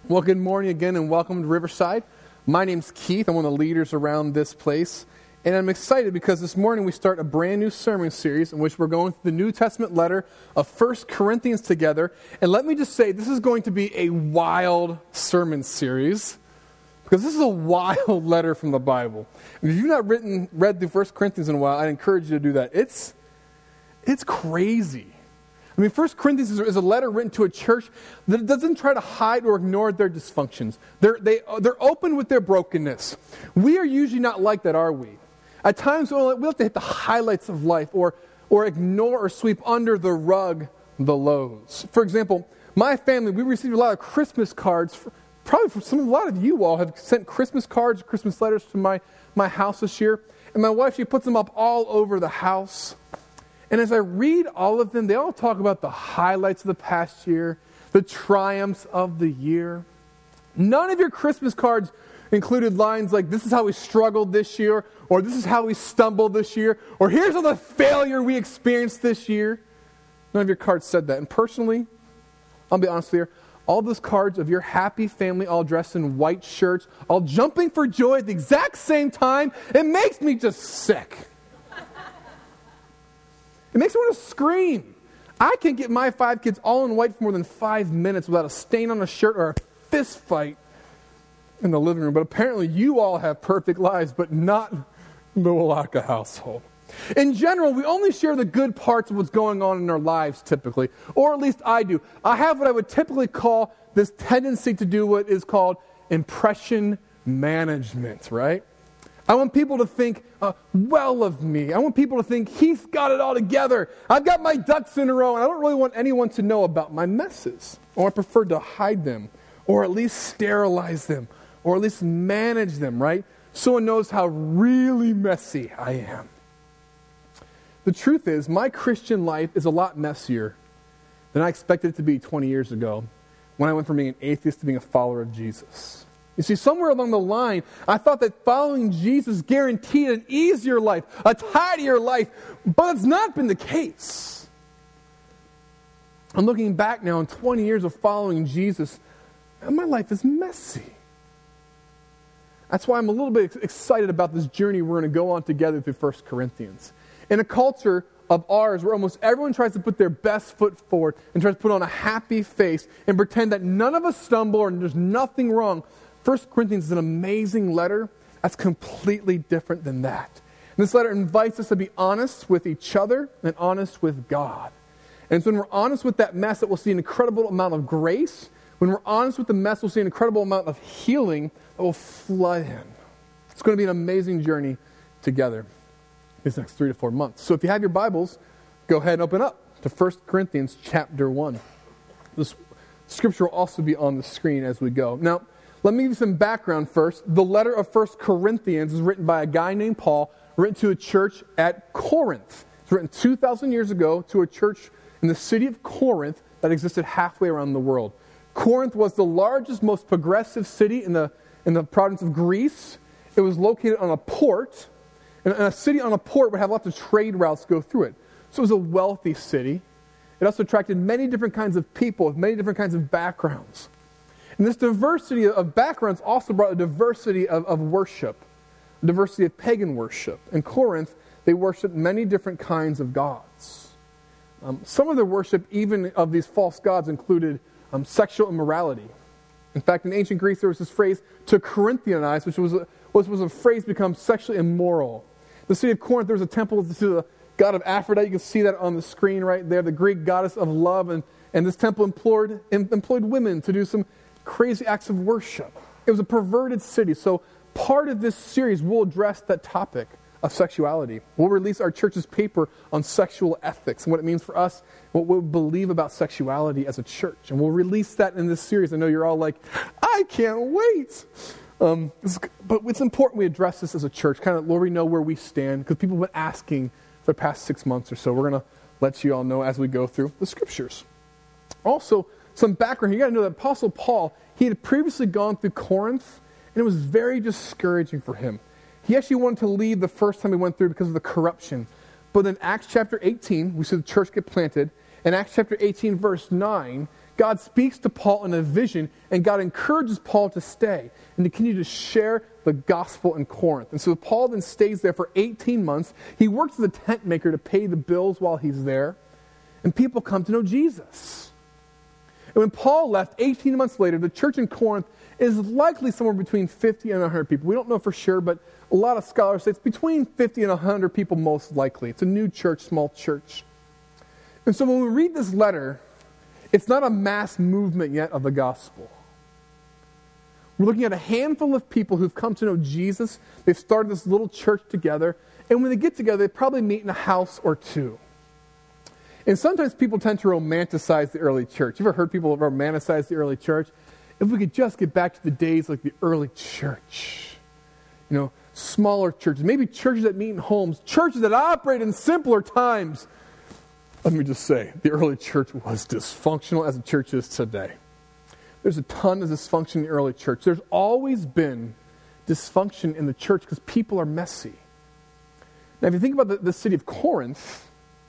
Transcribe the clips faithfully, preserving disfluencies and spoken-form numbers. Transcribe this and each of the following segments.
Well, good morning again and welcome to Riverside. My name's Keith. I'm one of the leaders around this place. And I'm excited because this morning we start a brand new sermon series in which we're going through the New Testament letter of First Corinthians together. And let me just say, this is going to be a wild sermon series because this is a wild letter from the Bible. And if you've not written, read through First Corinthians in a while, I'd encourage you to do that. It's, it's crazy. I mean, First Corinthians is a letter written to a church that doesn't try to hide or ignore their dysfunctions. They're, they, they're open with their brokenness. We are usually not like that, are we? At times, we'll, we'll have to hit the highlights of life or, or ignore or sweep under the rug the lows. For example, my family, we received a lot of Christmas cards. For, probably from some, a lot of you all have sent Christmas cards, Christmas letters to my, my house this year. And my wife, she puts them up all over the house. And as I read all of them, they all talk about the highlights of the past year, the triumphs of the year. None of your Christmas cards included lines like, this is how we struggled this year, or this is how we stumbled this year, or here's all the failure we experienced this year. None of your cards said that. And personally, I'll be honest with you, all those cards of your happy family all dressed in white shirts, all jumping for joy at the exact same time, it makes me just sick. It makes me want to scream. I can't get my five kids all in white for more than five minutes without a stain on a shirt or a fist fight in the living room. But apparently you all have perfect lives, but not the Walaka household. In general, we only share the good parts of what's going on in our lives typically, or at least I do. I have what I would typically call this tendency to do what is called impression management, right? I want people to think uh, well of me. I want people to think he's got it all together. I've got my ducks in a row, and I don't really want anyone to know about my messes. Or I prefer to hide them, or at least sterilize them, or at least manage them, right? So one knows how really messy I am. The truth is, my Christian life is a lot messier than I expected it to be twenty years ago when I went from being an atheist to being a follower of Jesus. You see, somewhere along the line, I thought that following Jesus guaranteed an easier life, a tidier life, but it's not been the case. I'm looking back now on twenty years of following Jesus, and my life is messy. That's why I'm a little bit excited about this journey we're going to go on together through First Corinthians. In a culture of ours where almost everyone tries to put their best foot forward and tries to put on a happy face and pretend that none of us stumble and there's nothing wrong, First Corinthians is an amazing letter that's completely different than that. And this letter invites us to be honest with each other and honest with God. And it's when we're honest with that mess that we'll see an incredible amount of grace. When we're honest with the mess, we'll see an incredible amount of healing that will flood in. It's going to be an amazing journey together these next three to four months. So if you have your Bibles, go ahead and open up to First Corinthians chapter one. This scripture will also be on the screen as we go. Now, let me give you some background first. The letter of First Corinthians is written by a guy named Paul, written to a church at Corinth. It's written two thousand years ago to a church in the city of Corinth that existed halfway around the world. Corinth was the largest, most progressive city in the, in the province of Greece. It was located on a port, and a city on a port would have lots of trade routes go through it. So it was a wealthy city. It also attracted many different kinds of people with many different kinds of backgrounds. And this diversity of backgrounds also brought a diversity of, of worship, a diversity of pagan worship. In Corinth, they worshiped many different kinds of gods. Um, some of their worship, even of these false gods, included um, sexual immorality. In fact, in ancient Greece, there was this phrase, to Corinthianize, which was a, which was a phrase become sexually immoral. In the city of Corinth, there was a temple to the god of Aphrodite. You can see that on the screen right there, the Greek goddess of love. And, and this temple employed, employed women to do some crazy acts of worship. It was a perverted city. So part of this series will address that topic of sexuality. We'll release our church's paper on sexual ethics and what it means for us, what we believe about sexuality as a church. And we'll release that in this series. I know you're all like, I can't wait. Um, but it's important we address this as a church, kind of, Lord, we know where we stand, because people have been asking for the past six months or so. We're going to let you all know as we go through the scriptures. Also, some background. You got to know that Apostle Paul, he had previously gone through Corinth, and it was very discouraging for him. He actually wanted to leave the first time he went through because of the corruption. But in Acts chapter eighteen, we see the church get planted. In Acts chapter eighteen, verse nine, God speaks to Paul in a vision, and God encourages Paul to stay and to continue to share the gospel in Corinth. And so Paul then stays there for eighteen months. He works as a tent maker to pay the bills while he's there, and people come to know Jesus. And when Paul left, eighteen months later, the church in Corinth is likely somewhere between fifty and one hundred people. We don't know for sure, but a lot of scholars say it's between fifty and one hundred people most likely. It's a new church, small church. And so when we read this letter, it's not a mass movement yet of the gospel. We're looking at a handful of people who've come to know Jesus. They've started this little church together. And when they get together, they probably meet in a house or two. And sometimes people tend to romanticize the early church. You ever heard people romanticize the early church? If we could just get back to the days like the early church. You know, smaller churches, maybe churches that meet in homes, churches that operate in simpler times. Let me just say, the early church was dysfunctional as the church is today. There's a ton of dysfunction in the early church. There's always been dysfunction in the church because people are messy. Now, if you think about the, the city of Corinth,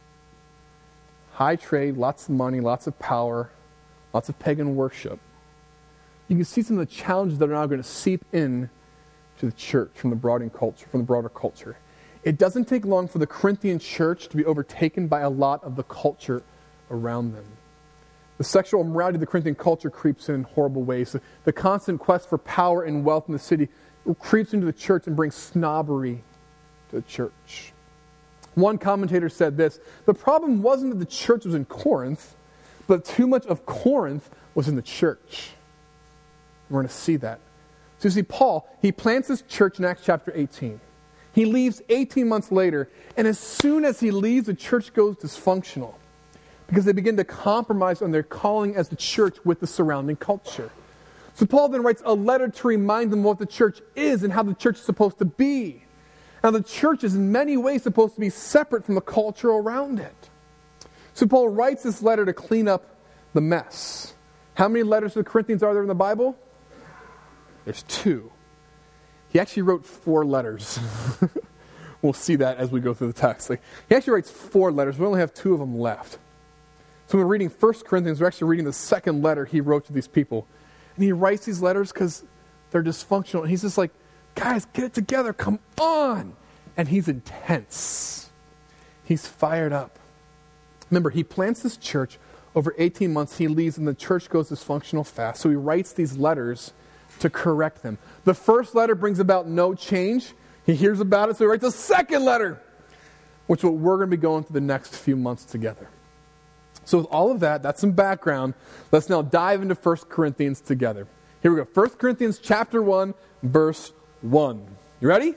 high trade, lots of money, lots of power, lots of pagan worship, you can see some of the challenges that are now going to seep in to the church from the broader culture, from the broader culture. It doesn't take long for the Corinthian church to be overtaken by a lot of the culture around them. The sexual immorality of the Corinthian culture creeps in in horrible ways. The, the constant quest for power and wealth in the city creeps into the church and brings snobbery to the church. One commentator said this: the problem wasn't that the church was in Corinth, but too much of Corinth was in the church. We're going to see that. So you see, Paul, he plants this church in Acts chapter eighteen. He leaves eighteen months later, and as soon as he leaves, the church goes dysfunctional because they begin to compromise on their calling as the church with the surrounding culture. So Paul then writes a letter to remind them what the church is and how the church is supposed to be. Now, the church is in many ways supposed to be separate from the culture around it. So Paul writes this letter to clean up the mess. How many letters to the Corinthians are there in the Bible? There's two. He actually wrote four letters. We'll see that as we go through the text. Like, he actually writes four letters. We only have two of them left. So when we're reading First Corinthians, we're actually reading the second letter he wrote to these people. And he writes these letters because they're dysfunctional. And he's just like, guys, get it together. Come on. And he's intense. He's fired up. Remember, he plants this church. Over eighteen months, he leaves, and the church goes dysfunctional fast. So he writes these letters to correct them. The first letter brings about no change. He hears about it, so he writes a second letter, which is what we're going to be going through the next few months together. So with all of that, that's some background. Let's now dive into First Corinthians together. Here we go. First Corinthians chapter one, verse one. You ready?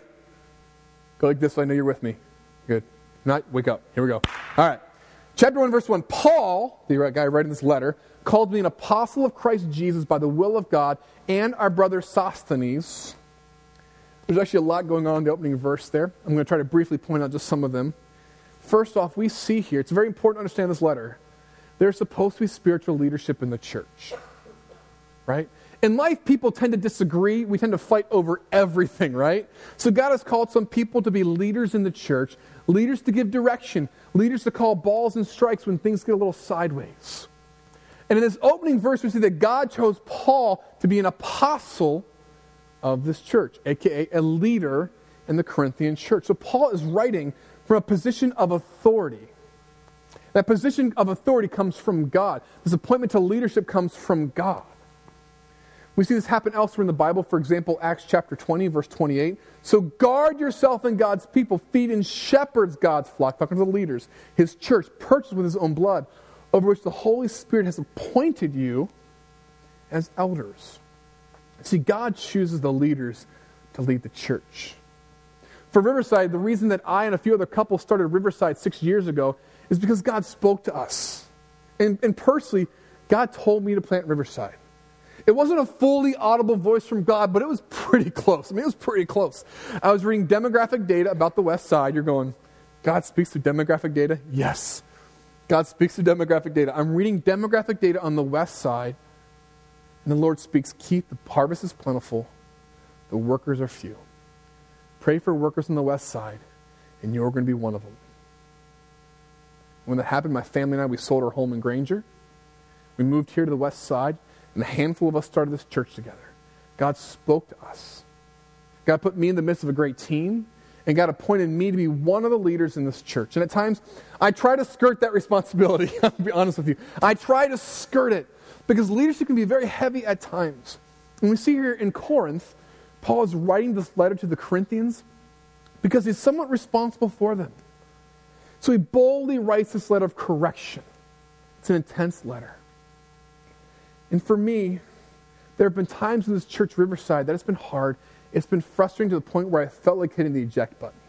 Go like this so I know you're with me. Good. Not wake up. Here we go. All right. Chapter one, verse one. Paul, the guy writing this letter, called me an apostle of Christ Jesus by the will of God, and our brother Sosthenes. There's actually a lot going on in the opening verse there. I'm going to try to briefly point out just some of them. First off, we see here, it's very important to understand this letter, there's supposed to be spiritual leadership in the church. Right? In life, people tend to disagree. We tend to fight over everything, right? So God has called some people to be leaders in the church, leaders to give direction, leaders to call balls and strikes when things get a little sideways. And in this opening verse, we see that God chose Paul to be an apostle of this church, aka a leader in the Corinthian church. So Paul is writing from a position of authority. That position of authority comes from God. This appointment to leadership comes from God. We see this happen elsewhere in the Bible. For example, Acts chapter twenty, verse twenty-eight. So guard yourself and God's people, feed and shepherds God's flock, talking to the leaders, his church, purchased with his own blood, over which the Holy Spirit has appointed you as elders. See, God chooses the leaders to lead the church. For Riverside, the reason that I and a few other couples started Riverside six years ago is because God spoke to us. And, and personally, God told me to plant Riverside. It wasn't a fully audible voice from God, but it was pretty close. I mean, it was pretty close. I was reading demographic data about the West Side. You're going, God speaks through demographic data? Yes. God speaks through demographic data. I'm reading demographic data on the West Side, and the Lord speaks, keep, the harvest is plentiful, the workers are few. Pray for workers on the West Side, and you're going to be one of them. When that happened, my family and I, we sold our home in Granger. we moved here to the west side, and a handful of us started this church together. God spoke to us. God put me in the midst of a great team, and God appointed me to be one of the leaders in this church. And at times, I try to skirt that responsibility. I'll be honest with you. I try to skirt it because leadership can be very heavy at times. And we see here in Corinth, Paul is writing this letter to the Corinthians because he's somewhat responsible for them. So he boldly writes this letter of correction. It's an intense letter. And for me, there have been times in this church, Riverside, that it's been hard. It's been frustrating to the point where I felt like hitting the eject button.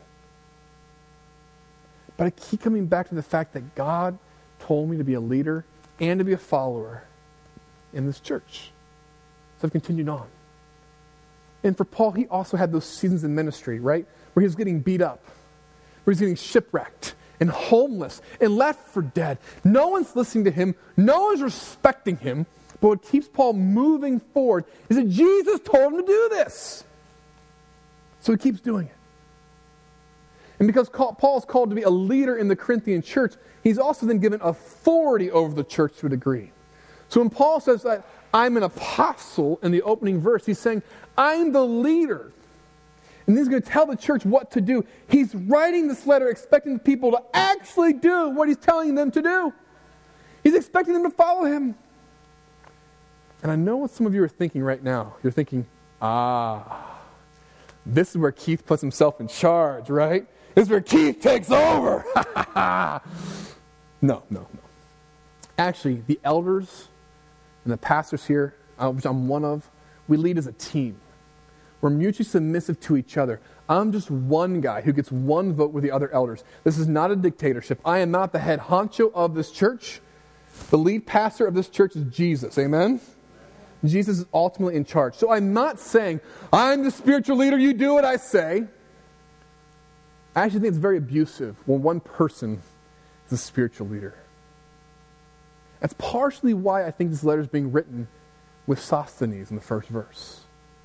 But I keep coming back to the fact that God told me to be a leader and to be a follower in this church. So I've continued on. And for Paul, he also had those seasons in ministry, right? Where he was getting beat up, where he's getting shipwrecked and homeless and left for dead. No one's listening to him. No one's respecting him. But what keeps Paul moving forward is that Jesus told him to do this. So he keeps doing it. And because Paul is called to be a leader in the Corinthian church, he's also then given authority over the church to a degree. So when Paul says that I'm an apostle in the opening verse, he's saying, I'm the leader. And he's going to tell the church what to do. He's writing this letter expecting the people to actually do what he's telling them to do. He's expecting them to follow him. And I know what some of you are thinking right now. You're thinking, ah, this is where Keith puts himself in charge, right? This is where Keith takes over. No, no, no. Actually, the elders and the pastors here, which I'm one of, we lead as a team. We're mutually submissive to each other. I'm just one guy who gets one vote with the other elders. This is not a dictatorship. I am not the head honcho of this church. The lead pastor of this church is Jesus. Amen? Jesus is ultimately in charge. So I'm not saying, I'm the spiritual leader, you do what I say. I actually think it's very abusive when one person is a spiritual leader. That's partially why I think this letter is being written with Sosthenes in the first verse.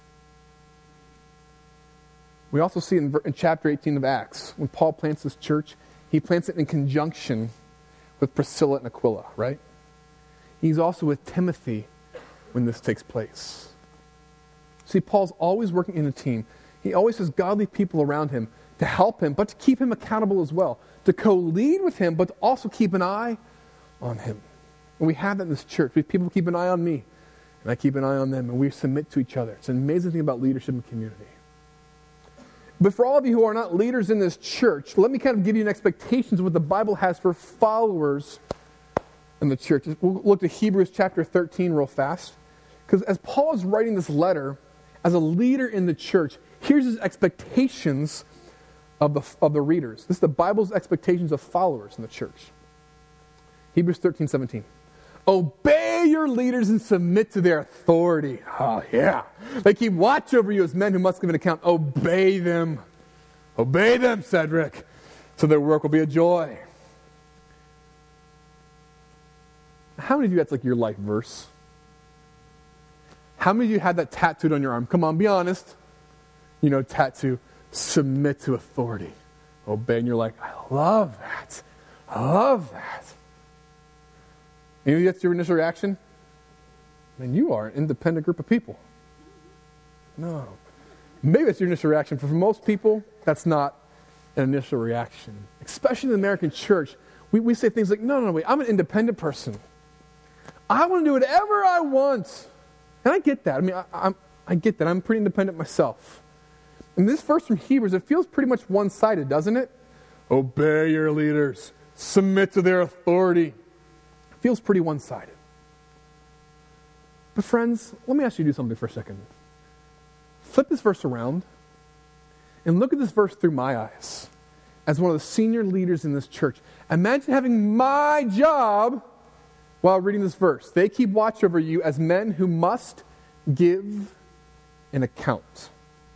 We also see in, in chapter eighteen of Acts, when Paul plants this church, he plants it in conjunction with Priscilla and Aquila, right? He's also with Timothy when this takes place. See, Paul's always working in a team. He always has godly people around him to help him, but to keep him accountable as well. To co-lead with him, but to also keep an eye on him. And we have that in this church. We have people who keep an eye on me, and I keep an eye on them, and we submit to each other. It's an amazing thing about leadership and community. But for all of you who are not leaders in this church, let me kind of give you an expectations of what the Bible has for followers in the church. We'll look to Hebrews chapter thirteen real fast. Because as Paul is writing this letter, as a leader in the church, here's his expectations of the, of the readers. This is the Bible's expectations of followers in the church. Hebrews thirteen seventeen. Obey your leaders and submit to their authority. Oh, yeah. They keep watch over you as men who must give an account. Obey them. Obey them, Cedric, so their work will be a joy. How many of you, that's like your life verse? How many of you had that tattooed on your arm? Come on, be honest. You know, tattoo. Submit to authority. Obey. And you're like, I love that. I love that. Maybe that's your initial reaction? Man, you are an independent group of people. No. Maybe that's your initial reaction. But for most people, that's not an initial reaction. Especially in the American church, we, we say things like, no, no, no, wait, I'm an independent person. I want to do whatever I want. And I get that. I mean, I, I'm, I get that. I'm pretty independent myself. And this verse from Hebrews, it feels pretty much one-sided, doesn't it? Obey your leaders. Submit to their authority. It feels pretty one-sided. But friends, let me ask you to do something for a second. Flip this verse around and look at this verse through my eyes as one of the senior leaders in this church. Imagine having my job while reading this verse. They keep watch over you as men who must give an account.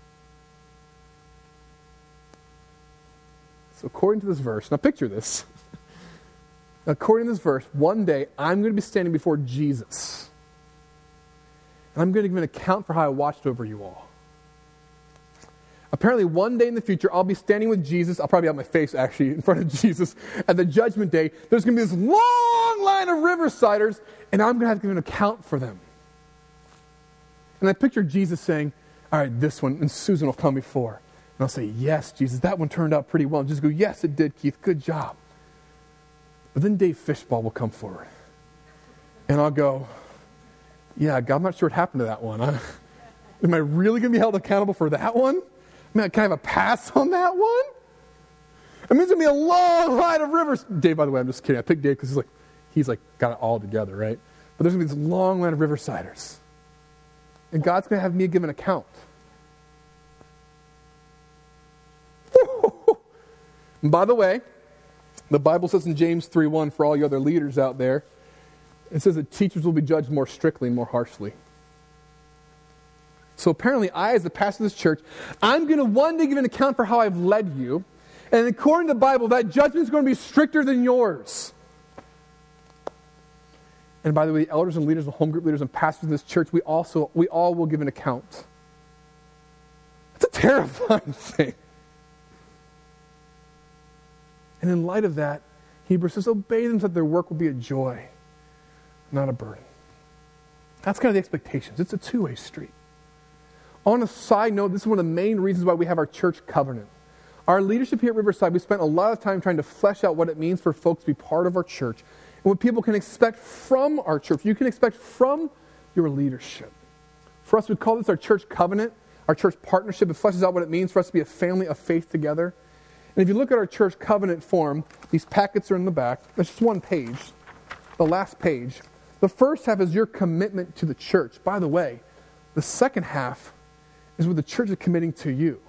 So according to this verse, now picture this. According to this verse, one day I'm going to be standing before Jesus. And I'm going to give an account for how I watched over you all. Apparently, one day in the future, I'll be standing with Jesus. I'll probably have my face, actually, in front of Jesus at the judgment day. There's going to be this long line of Riversiders, and I'm going to have to give an account for them. And I picture Jesus saying, all right, this one, and Susan will come before. And I'll say, yes, Jesus, that one turned out pretty well. And just go, yes, it did, Keith, good job. But then Dave Fishball will come forward. And I'll go, yeah, God, I'm not sure what happened to that one. Huh? Am I really going to be held accountable for that one? I mean, can I have a pass on that one? It means there's going to be a long line of rivers. Dave, by the way, I'm just kidding. I picked Dave because he's like, he's like got it all together, right? But there's going to be this long line of Riversiders. And God's going to have me give an account. And by the way, the Bible says in James three one, for all you other leaders out there, it says that teachers will be judged more strictly and more harshly. So apparently I, as the pastor of this church, I'm going to one day give an account for how I've led you. And according to the Bible, that judgment is going to be stricter than yours. And by the way, elders and leaders and home group leaders and pastors in this church, we also we all will give an account. It's a terrifying thing. And in light of that, Hebrews says, obey them so that their work will be a joy, not a burden. That's kind of the expectations. It's a two-way street. On a side note, this is one of the main reasons why we have our church covenant. Our leadership here at Riverside, we spent a lot of time trying to flesh out what it means for folks to be part of our church and what people can expect from our church. You can expect from your leadership. For us, we call this our church covenant, our church partnership. It fleshes out what it means for us to be a family of faith together. And if you look at our church covenant form, these packets are in the back. That's just one page, the last page. The first half is your commitment to the church. By the way, the second half is what the church is committing to you.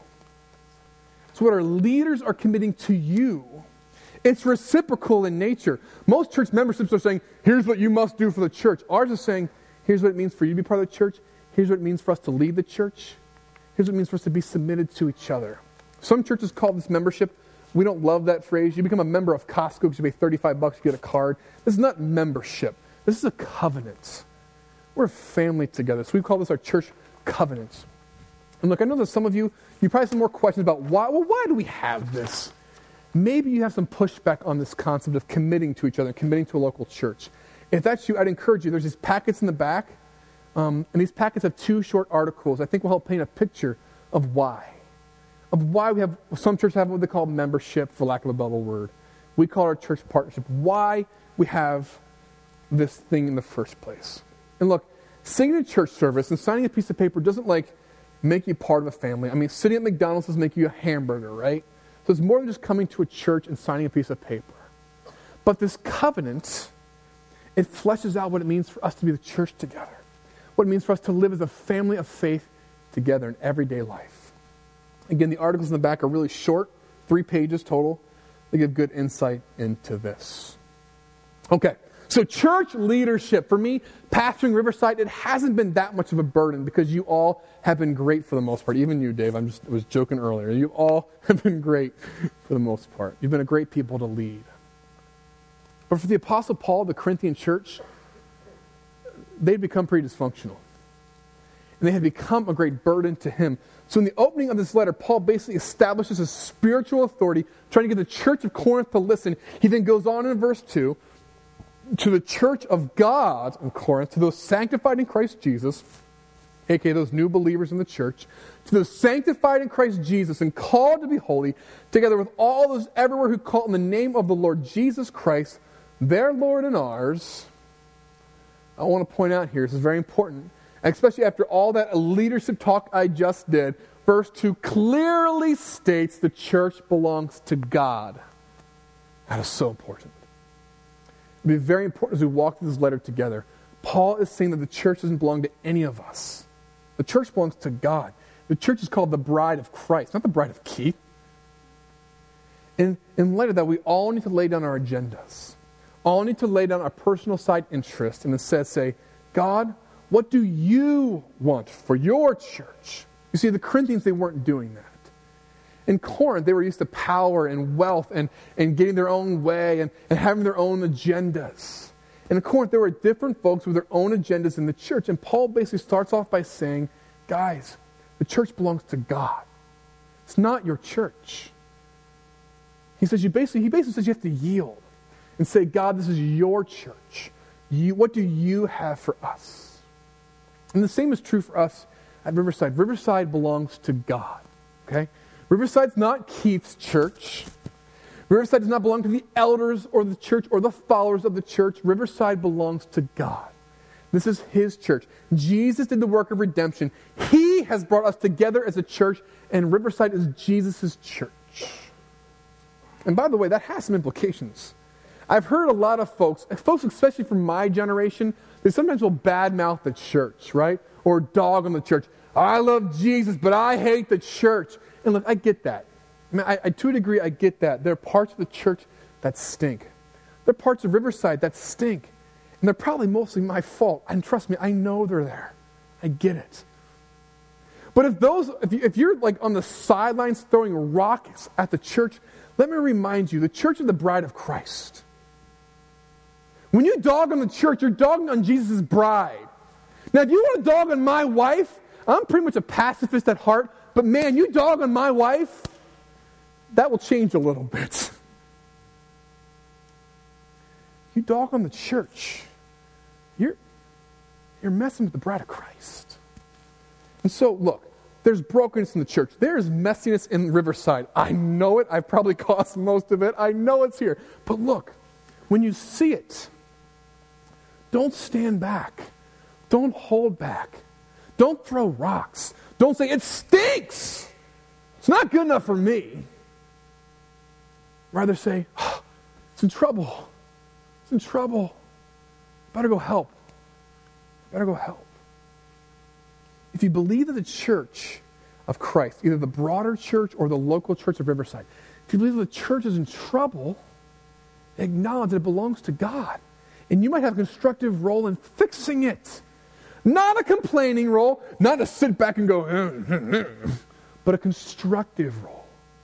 It's what our leaders are committing to you. It's reciprocal in nature. Most church memberships are saying, here's what you must do for the church. Ours is saying, here's what it means for you to be part of the church. Here's what it means for us to lead the church. Here's what it means for us to be submitted to each other. Some churches call this membership. We don't love that phrase. You become a member of Costco because you pay thirty-five bucks, you get a card. This is not membership. This is a covenant. We're a family together. So we call this our church covenant. And look, I know that some of you, you probably have some more questions about why, well, why do we have this? Maybe you have some pushback on this concept of committing to each other, committing to a local church. If that's you, I'd encourage you. There's these packets in the back, um, and these packets have two short articles I think will help paint a picture of why. Of why we have, some churches have what they call membership, for lack of a better word. We call our church partnership. Why we have this thing in the first place. And look, singing in church service and signing a piece of paper doesn't like make you part of a family. I mean, sitting at McDonald's doesn't make you a hamburger, right? So it's more than just coming to a church and signing a piece of paper. But this covenant, it fleshes out what it means for us to be the church together. What it means for us to live as a family of faith together in everyday life. Again, the articles in the back are really short, three pages total. They give good insight into this. Okay, so church leadership. For me, pastoring Riverside, it hasn't been that much of a burden because you all have been great for the most part. Even you, Dave, I just was joking earlier. You all have been great for the most part. You've been a great people to lead. But for the Apostle Paul, the Corinthian church, they'd become pretty dysfunctional. And they had become a great burden to him. So in the opening of this letter, Paul basically establishes his spiritual authority, trying to get the church of Corinth to listen. He then goes on in verse two, to the church of God in Corinth, to those sanctified in Christ Jesus, aka those new believers in the church, to those sanctified in Christ Jesus and called to be holy, together with all those everywhere who call in the name of the Lord Jesus Christ, their Lord and ours. I want to point out here, this is very important, especially after all that leadership talk I just did, verse two clearly states the church belongs to God. That is so important. It'll be very important as we walk through this letter together. Paul is saying that the church doesn't belong to any of us. The church belongs to God. The church is called the bride of Christ, not the bride of Keith. And in light of that, we all need to lay down our agendas. All need to lay down our personal side interest and instead say, God, what do you want for your church? You see, the Corinthians, they weren't doing that. In Corinth, they were used to power and wealth and, and getting their own way and, and having their own agendas. And in Corinth, there were different folks with their own agendas in the church. And Paul basically starts off by saying, guys, the church belongs to God. It's not your church. He says you basically, he basically says you have to yield and say, God, this is your church. You, what do you have for us? And the same is true for us at Riverside. Riverside belongs to God. Okay? Riverside's not Keith's church. Riverside does not belong to the elders or the church or the followers of the church. Riverside belongs to God. This is his church. Jesus did the work of redemption. He has brought us together as a church, and Riverside is Jesus' church. And by the way, that has some implications. I've heard a lot of folks, folks especially from my generation, they sometimes will badmouth the church, right? Or dog on the church. I love Jesus, but I hate the church. And look, I get that. I mean, I, I, to a degree, I get that. There are parts of the church that stink. There are parts of Riverside that stink. And they're probably mostly my fault. And trust me, I know they're there. I get it. But if those, if, you, if you're like on the sidelines throwing rocks at the church, let me remind you, the church is the bride of Christ. When you dog on the church, you're dogging on Jesus' bride. Now, if you want to dog on my wife, I'm pretty much a pacifist at heart, but man, you dog on my wife, that will change a little bit. You dog on the church, you're, you're messing with the bride of Christ. And so, look, there's brokenness in the church. There's messiness in Riverside. I know it. I've probably caused most of it. I know it's here. But look, when you see it, don't stand back. Don't hold back. Don't throw rocks. Don't say, it stinks. It's not good enough for me. Rather say, oh, it's in trouble. It's in trouble. Better go help. Better go help. If you believe that the church of Christ, either the broader church or the local church of Riverside, if you believe that the church is in trouble, acknowledge that it belongs to God. And you might have a constructive role in fixing it. Not a complaining role, not to sit back and go, eh, eh, eh, but a constructive role.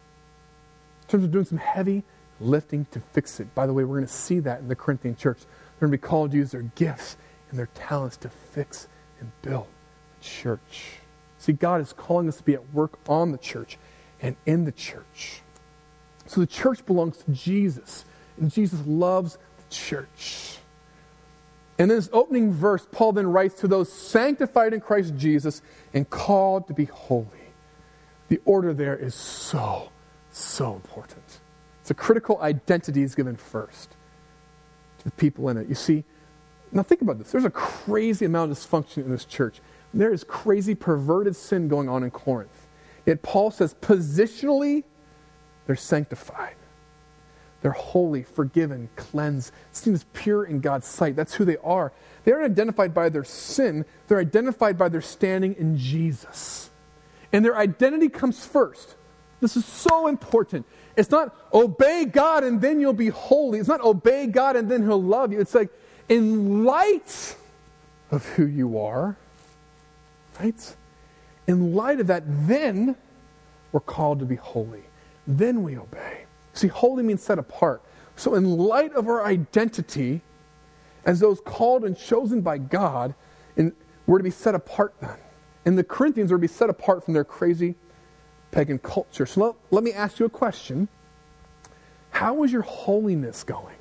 In terms of doing some heavy lifting to fix it. By the way, we're going to see that in the Corinthian church. They're going to be called to use their gifts and their talents to fix and build the church. See, God is calling us to be at work on the church and in the church. So the church belongs to Jesus, and Jesus loves the church. And in this opening verse, Paul then writes to those sanctified in Christ Jesus and called to be holy. The order there is so, so important. It's a critical identity is given first to the people in it. You see, now think about this. There's a crazy amount of dysfunction in this church. There is crazy perverted sin going on in Corinth. Yet Paul says positionally, they're sanctified. They're holy, forgiven, cleansed, seen as pure in God's sight. That's who they are. They aren't identified by their sin. They're identified by their standing in Jesus. And their identity comes first. This is so important. It's not obey God and then you'll be holy. It's not obey God and then He'll love you. It's like in light of who you are, right? In light of that, then we're called to be holy. Then we obey. See, holy means set apart. So in light of our identity, as those called and chosen by God, and we're to be set apart then. And the Corinthians were to be set apart from their crazy pagan culture. So let, let me ask you a question. How is your holiness going?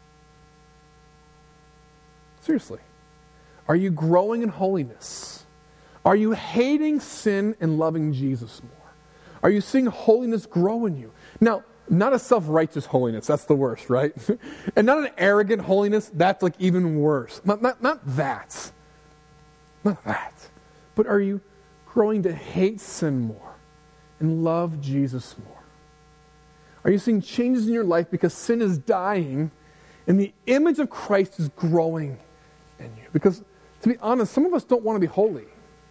Seriously. Are you growing in holiness? Are you hating sin and loving Jesus more? Are you seeing holiness grow in you? Now, not a self-righteous holiness, that's the worst, right? And not an arrogant holiness, that's like even worse. Not, not, not that. Not that. But are you growing to hate sin more and love Jesus more? Are you seeing changes in your life because sin is dying and the image of Christ is growing in you? Because, to be honest, some of us don't want to be holy.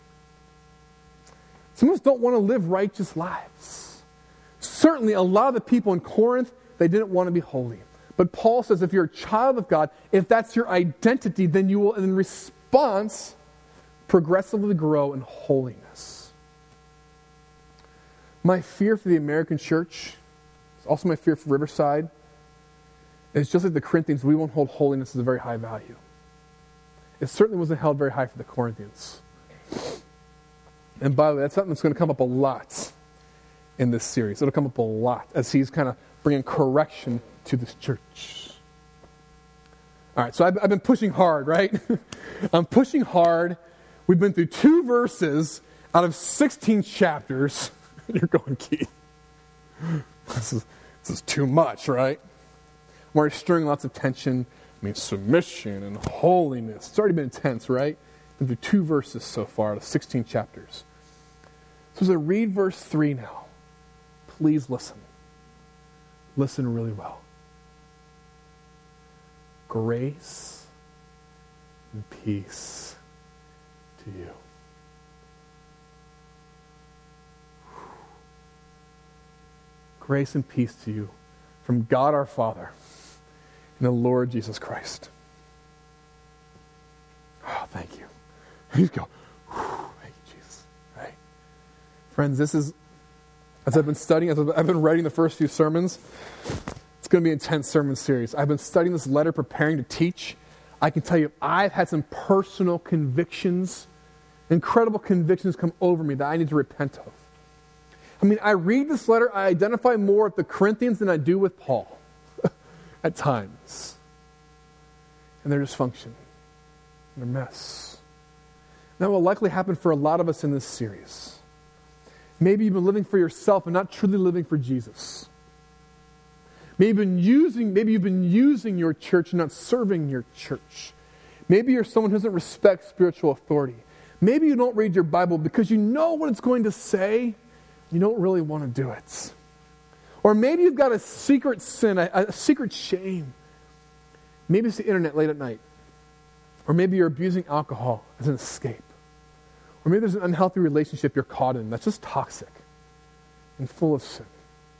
Some of us don't want to live righteous lives. Certainly, a lot of the people in Corinth, they didn't want to be holy. But Paul says if you're a child of God, if that's your identity, then you will, in response, progressively grow in holiness. My fear for the American church, it's also my fear for Riverside, is just like the Corinthians, we won't hold holiness as a very high value. It certainly wasn't held very high for the Corinthians. And by the way, that's something that's going to come up a lot in this series. It'll come up a lot as he's kind of bringing correction to this church. All right, so I've, I've been pushing hard, right? I'm pushing hard. We've been through two verses out of sixteen chapters. You're going, Keith. This is, this is too much, right? I'm already stirring lots of tension. I mean, submission and holiness. It's already been intense, right? Been through two verses so far out of sixteen chapters. So as I read verse three now, please listen. Listen really well. Grace and peace to you. Grace and peace to you from God our Father and the Lord Jesus Christ. Oh, thank you. You go, thank you, Jesus. Right? Friends, this is, as I've been studying, as I've been writing the first few sermons, it's going to be an intense sermon series. I've been studying this letter, preparing to teach. I can tell you, I've had some personal convictions, incredible convictions come over me that I need to repent of. I mean, I read this letter, I identify more with the Corinthians than I do with Paul at times. And they're dysfunction. They're a mess. That will likely happen for a lot of us in this series. Maybe you've been living for yourself and not truly living for Jesus. Maybe you've been using, maybe you've been using your church and not serving your church. Maybe you're someone who doesn't respect spiritual authority. Maybe you don't read your Bible because you know what it's going to say. You don't really want to do it. Or maybe you've got a secret sin, a, a secret shame. Maybe it's the internet late at night. Or maybe you're abusing alcohol as an escape. Or maybe there's an unhealthy relationship you're caught in that's just toxic and full of sin.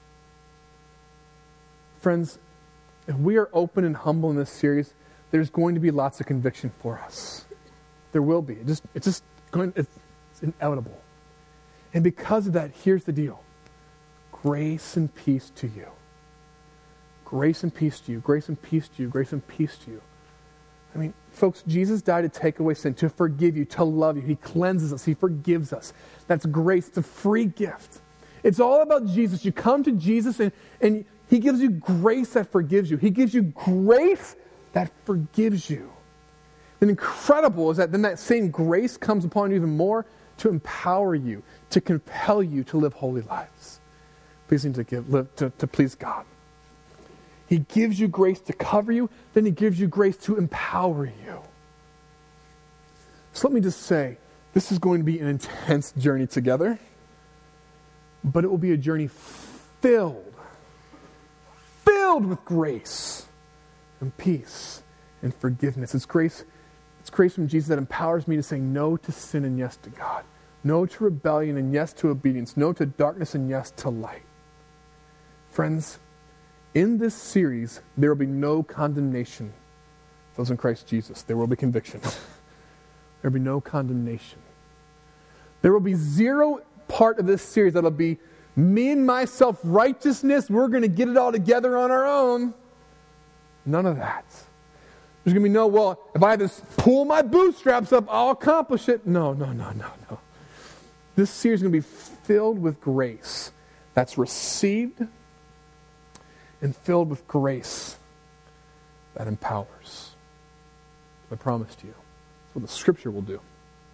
Friends, if we are open and humble in this series, there's going to be lots of conviction for us. There will be. It just, it's just going, it's inevitable. And because of that, here's the deal. Grace and peace to you. Grace and peace to you. Grace and peace to you. Grace and peace to you. I mean, folks, Jesus died to take away sin, to forgive you, to love you. He cleanses us. He forgives us. That's grace. It's a free gift. It's all about Jesus. You come to Jesus and, and He gives you grace that forgives you. He gives you grace that forgives you. And incredible is that then that same grace comes upon you even more to empower you, to compel you to live holy lives. Pleasing to give, live, to, to please God. He gives you grace to cover you, then He gives you grace to empower you. So let me just say, this is going to be an intense journey together, but it will be a journey filled, filled with grace and peace and forgiveness. It's grace, it's grace from Jesus that empowers me to say no to sin and yes to God. No to rebellion and yes to obedience. No to darkness and yes to light. Friends, in this series, there will be no condemnation. Those in Christ Jesus. There will be conviction. There will be no condemnation. There will be zero part of this series that will be me and my self-righteousness. We're going to get it all together on our own. None of that. There's going to be no, well, if I just pull my bootstraps up, I'll accomplish it. No, no, no, no, no. This series is going to be filled with grace that's received and filled with grace that empowers. I promise to you. That's what the Scripture will do.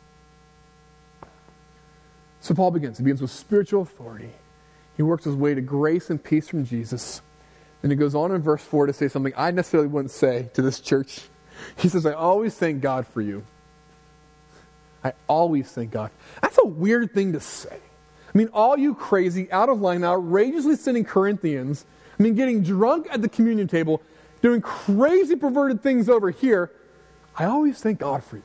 So Paul begins. He begins with spiritual authority. He works his way to grace and peace from Jesus. Then he goes on in verse four to say something I necessarily wouldn't say to this church. He says, I always thank God for you. I always thank God. That's a weird thing to say. I mean, all you crazy, out of line, outrageously sinning Corinthians, I mean, getting drunk at the communion table, doing crazy perverted things over here, I always thank God for you.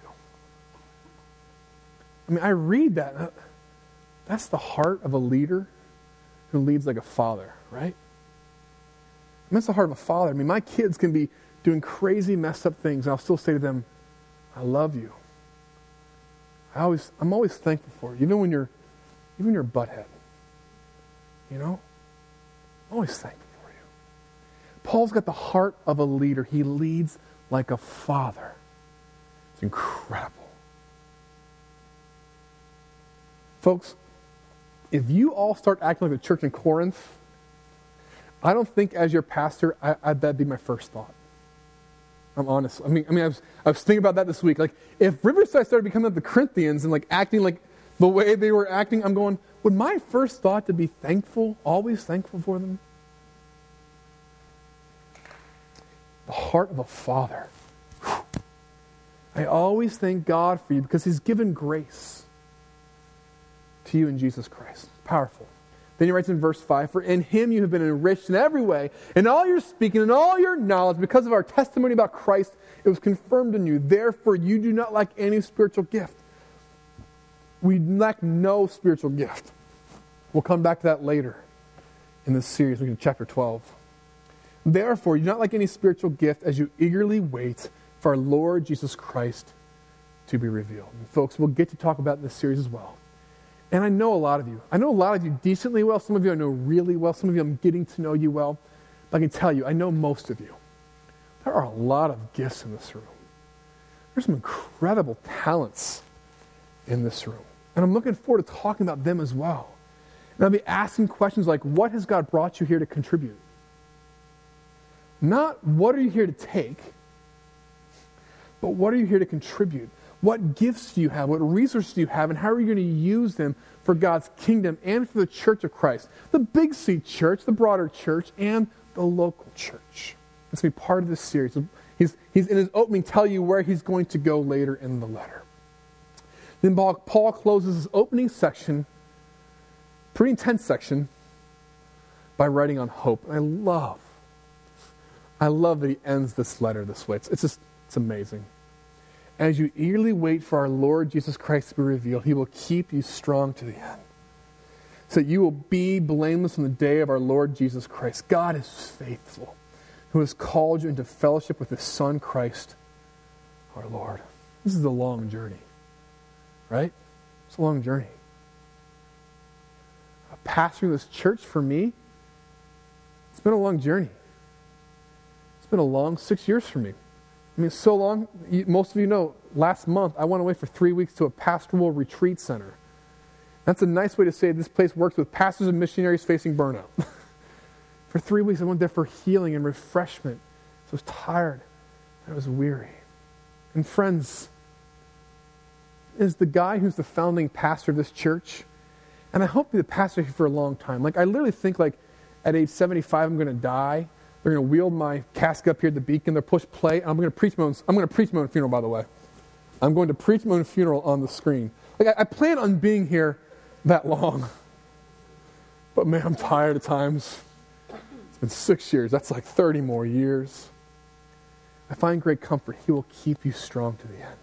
I mean, I read that. That's the heart of a leader who leads like a father, right? I mean, that's the heart of a father. I mean, my kids can be doing crazy, messed up things, and I'll still say to them, I love you. I always, I'm always thankful for you, even when you're, even when you're a butthead. You know? I'm always thankful for you. Paul's got the heart of a leader. He leads like a father. It's incredible. Folks, if you all start acting like the church in Corinth, I don't think as your pastor, I, I, that'd be my first thought. I'm honest. I mean, I mean, I was, I was thinking about that this week. Like, if Riverside started becoming like the Corinthians and like acting like the way they were acting, I'm going, would my first thought to be thankful, always thankful for them? The heart of a father. Whew. I always thank God for you because he's given grace to you in Jesus Christ. Powerful. Then he writes in verse five, for in him you have been enriched in every way, in all your speaking and all your knowledge, because of our testimony about Christ, it was confirmed in you. Therefore, you do not lack any spiritual gift. We lack no spiritual gift. We'll come back to that later in this series. We get to chapter twelve. Therefore, you do not lack any spiritual gift as you eagerly wait for our Lord Jesus Christ to be revealed. And folks, we'll get to talk about this series as well. And I know a lot of you. I know a lot of you decently well. Some of you I know really well. Some of you I'm getting to know you well. But I can tell you, I know most of you. There are a lot of gifts in this room. There's some incredible talents in this room. And I'm looking forward to talking about them as well. And I'll be asking questions like, what has God brought you here to contribute? Not what are you here to take, but what are you here to contribute? What gifts do you have? What resources do you have? And how are you going to use them for God's kingdom and for the church of Christ? The Big C church, the broader church, and the local church. That's going to be part of this series. He's, he's in his opening tell you where he's going to go later in the letter. Then Paul, Paul closes his opening section, pretty intense section, by writing on hope. And I love, I love that he ends this letter this way. It's, it's just, it's amazing. As you eagerly wait for our Lord Jesus Christ to be revealed, he will keep you strong to the end, so that you will be blameless on the day of our Lord Jesus Christ. God is faithful, who has called you into fellowship with his Son, Christ, our Lord. This is a long journey, right? It's a long journey. Pastoring this church, for me, it's been a long journey. It's been a long six years for me. I mean, so long, you, most of you know, last month I went away for three weeks to a pastoral retreat center. That's a nice way to say this place works with pastors and missionaries facing burnout. For three weeks I went there for healing and refreshment. So I was tired. I was weary. And friends, is the guy who's the founding pastor of this church, and I hope to be the pastor here for a long time. Like, I literally think, like, at age seventy-five I'm going to die. They're going to wheel my casket up here at the Beacon. They'll push play. And I'm going to preach my own. I'm going to preach my own funeral. By the way, I'm going to preach my own funeral on the screen. Like I, I plan on being here that long, but man, I'm tired at times. It's been six years. That's like thirty more years. I find great comfort. He will keep you strong to the end.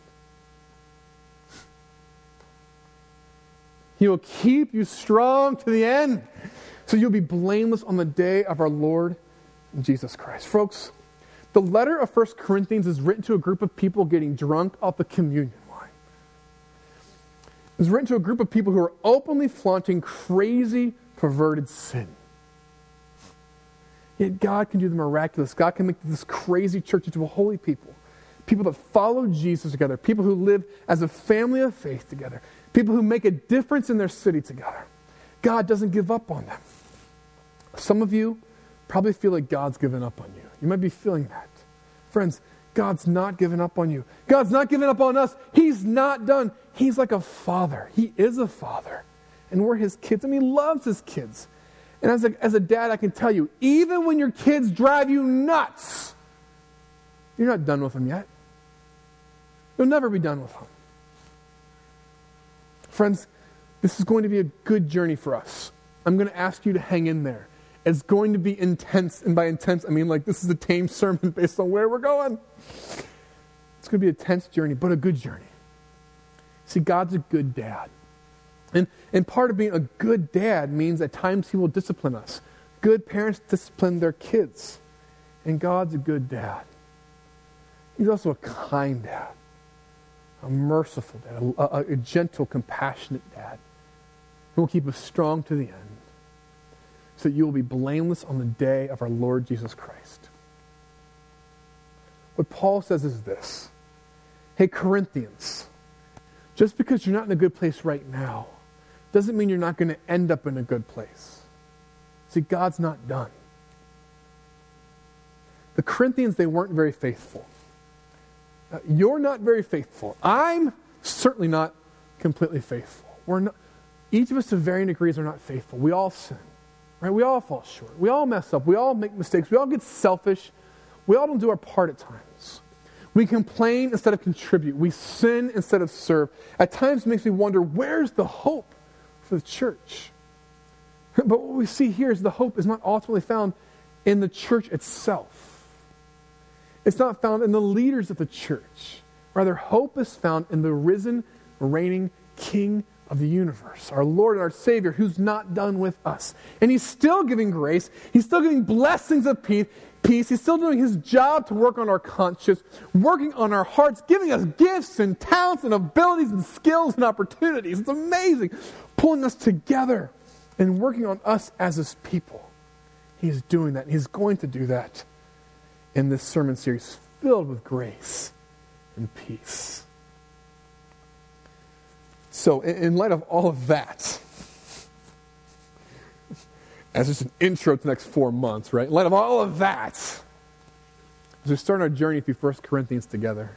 He will keep you strong to the end, so you'll be blameless on the day of our Lord Jesus Christ. Folks, the letter of First Corinthians is written to a group of people getting drunk off the communion wine. It's written to a group of people who are openly flaunting crazy, perverted sin. Yet God can do the miraculous. God can make this crazy church into a holy people. People that follow Jesus together. People who live as a family of faith together. People who make a difference in their city together. God doesn't give up on them. Some of you probably feel like God's given up on you. You might be feeling that. Friends, God's not given up on you. God's not given up on us. He's not done. He's like a father. He is a father. And we're his kids. And he loves his kids. And as a, as a dad, I can tell you, even when your kids drive you nuts, you're not done with them yet. You'll never be done with them. Friends, this is going to be a good journey for us. I'm going to ask you to hang in there. It's going to be intense, and by intense, I mean like this is a tame sermon based on where we're going. It's going to be a tense journey, but a good journey. See, God's a good dad. And, and part of being a good dad means at times he will discipline us. Good parents discipline their kids. And God's a good dad. He's also a kind dad. A merciful dad. A, a, a gentle, compassionate dad. Who will keep us strong to the end, so that you will be blameless on the day of our Lord Jesus Christ. What Paul says is this. Hey, Corinthians, just because you're not in a good place right now doesn't mean you're not going to end up in a good place. See, God's not done. The Corinthians, they weren't very faithful. Uh, you're not very faithful. I'm certainly not completely faithful. We're not, each of us to varying degrees are not faithful. We all sin, right? We all fall short. We all mess up. We all make mistakes. We all get selfish. We all don't do our part at times. We complain instead of contribute. We sin instead of serve. At times it makes me wonder, where's the hope for the church? But what we see here is the hope is not ultimately found in the church itself. It's not found in the leaders of the church. Rather, hope is found in the risen, reigning King of the universe, our Lord and our Savior, who's not done with us. And he's still giving grace. He's still giving blessings of peace. Peace. He's still doing his job to work on our conscience, working on our hearts, giving us gifts and talents and abilities and skills and opportunities. It's amazing. Pulling us together and working on us as his people. He's doing that. He's going to do that in this sermon series filled with grace and peace. So, in light of all of that, as just an intro to the next four months, right? In light of all of that, as we start our journey through First Corinthians together,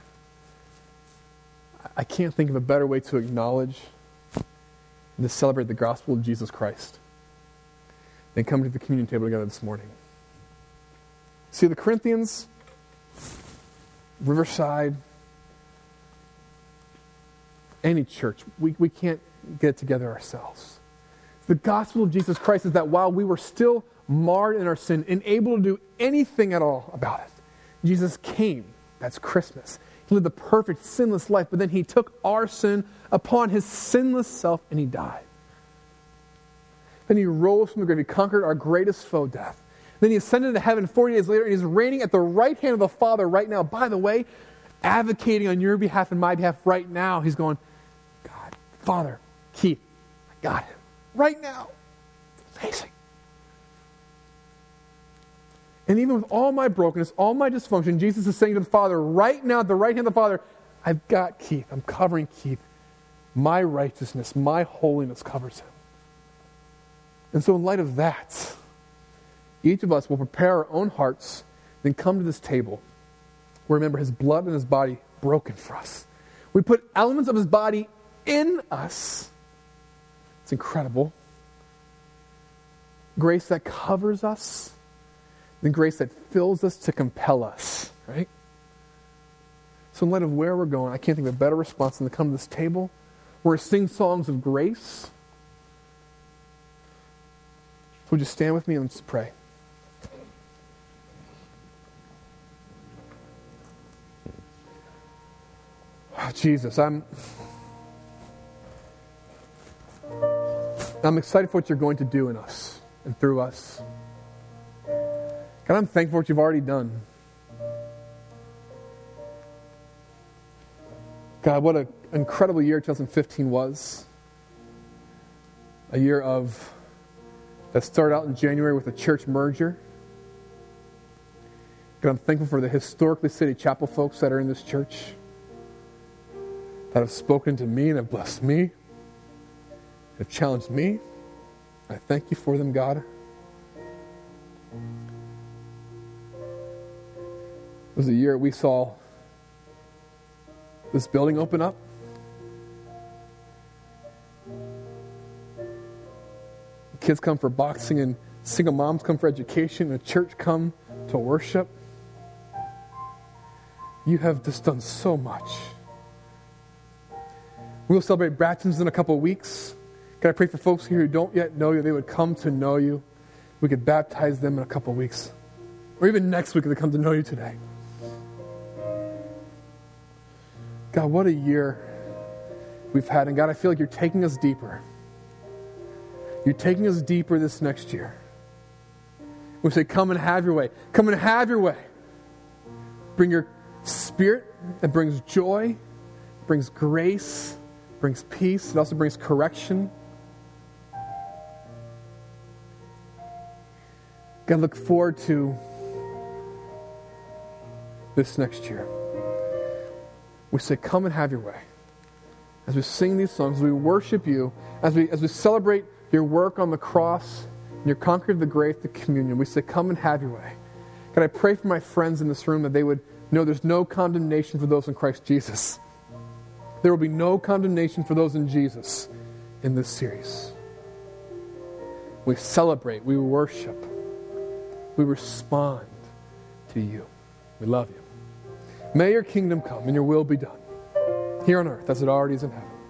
I can't think of a better way to acknowledge and to celebrate the gospel of Jesus Christ than coming to the communion table together this morning. See, the Corinthians, Riverside, any church, we, we can't get it together ourselves. The gospel of Jesus Christ is that while we were still marred in our sin, unable to do anything at all about it, Jesus came. That's Christmas. He lived the perfect, sinless life, but then he took our sin upon his sinless self and he died. Then he rose from the grave. He conquered our greatest foe, death. Then he ascended into heaven forty days later, and he's reigning at the right hand of the Father right now. By the way, advocating on your behalf and my behalf right now. He's going, God, Father, Keith, I got him. Right now. It's amazing. And even with all my brokenness, all my dysfunction, Jesus is saying to the Father, right now at the right hand of the Father, I've got Keith. I'm covering Keith. My righteousness, my holiness covers him. And so in light of that, each of us will prepare our own hearts, then come to this table where, remember, his blood and his body broken for us. We put elements of his body in us. It's incredible. Grace that covers us, then grace that fills us to compel us, right? So in light of where we're going, I can't think of a better response than to come to this table where we sing songs of grace. So would you stand with me and let's pray. Oh, Jesus, I'm I'm excited for what you're going to do in us and through us. God, I'm thankful for what you've already done. God, what an incredible year twenty fifteen was. A year of that started out in January with a church merger. God, I'm thankful for the historically City Chapel folks that are in this church, that have spoken to me and have blessed me, have challenged me. I thank you for them, God. It was a year we saw this building open up. Kids come for boxing and single moms come for education and a church come to worship. You have just done so much. We'll celebrate baptisms in a couple of weeks. God, I pray for folks here who don't yet know you, they would come to know you. We could baptize them in a couple of weeks. Or even next week if they come to know you today. God, what a year we've had. And God, I feel like you're taking us deeper. You're taking us deeper this next year. We say, come and have your way. Come and have your way. Bring your spirit that brings joy, brings grace, brings peace. It also brings correction. God, look forward to this next year. We say, come and have your way. as we sing these songs, as we worship you, as we, as we celebrate your work on the cross, and your conquered the grave, the communion, we say, come and have your way. God, I pray for my friends in this room that they would know there's no condemnation for those in Christ Jesus. There will be no condemnation for those in Jesus in this series. We celebrate, we worship, we respond to you. We love you. May your kingdom come and your will be done, here on earth as it already is in heaven.